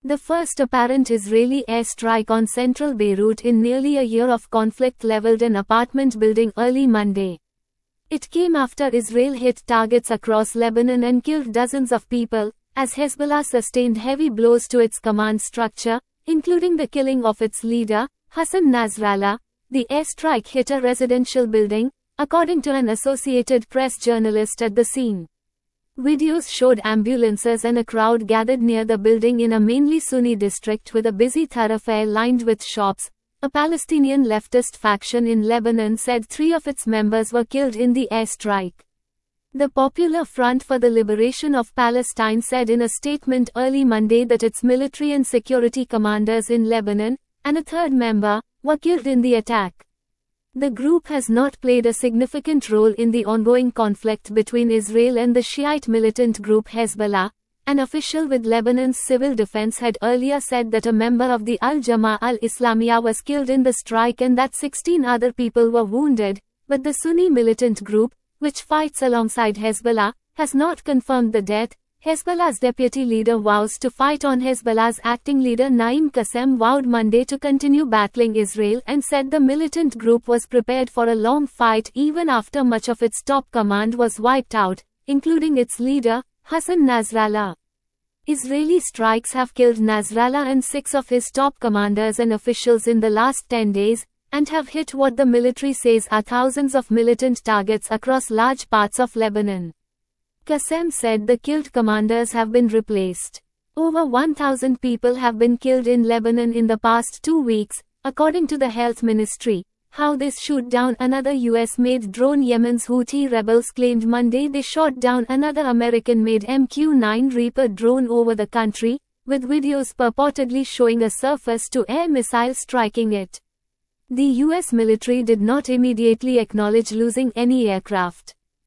The first apparent Israeli airstrike on central Beirut in nearly a year of conflict leveled an apartment building early Monday. It came after Israel hit targets across Lebanon and killed dozens of people, as Hezbollah sustained heavy blows to its command structure, including the killing of its leader, Hassan Nasrallah. The airstrike hit a residential building, according to an Associated Press journalist at the scene. Videos showed ambulances and a crowd gathered near the building in a mainly Sunni district with a busy thoroughfare lined with shops. A Palestinian leftist faction in Lebanon said 3 of its members were killed in the airstrike. The Popular Front for the Liberation of Palestine said in a statement early Monday that its military and security commanders in Lebanon, and a third member, were killed in the attack. The group has not played a significant role in the ongoing conflict between Israel and the Shiite militant group Hezbollah. An official with Lebanon's civil defense had earlier said that a member of the Al-Jama'a al-Islamiyah was killed in the strike and that 16 other people were wounded, but the Sunni militant group, which fights alongside Hezbollah, has not confirmed the death. Hezbollah's deputy leader vows to fight on. Hezbollah's acting leader Naim Qassem vowed Monday to continue battling Israel and said the militant group was prepared for a long fight even after much of its top command was wiped out, including its leader, Hassan Nasrallah. Israeli strikes have killed Nasrallah and 6 of his top commanders and officials in the last 10 days, and have hit what the military says are thousands of militant targets across large parts of Lebanon. Qassem said the killed commanders have been replaced. Over 1,000 people have been killed in Lebanon in the past 2 weeks, according to the health ministry. How this shoot down another US-made drone. Yemen's Houthi rebels claimed Monday they shot down another American-made MQ-9 Reaper drone over the country, with videos purportedly showing a surface-to-air missile striking it. The US military did not immediately acknowledge losing any aircraft.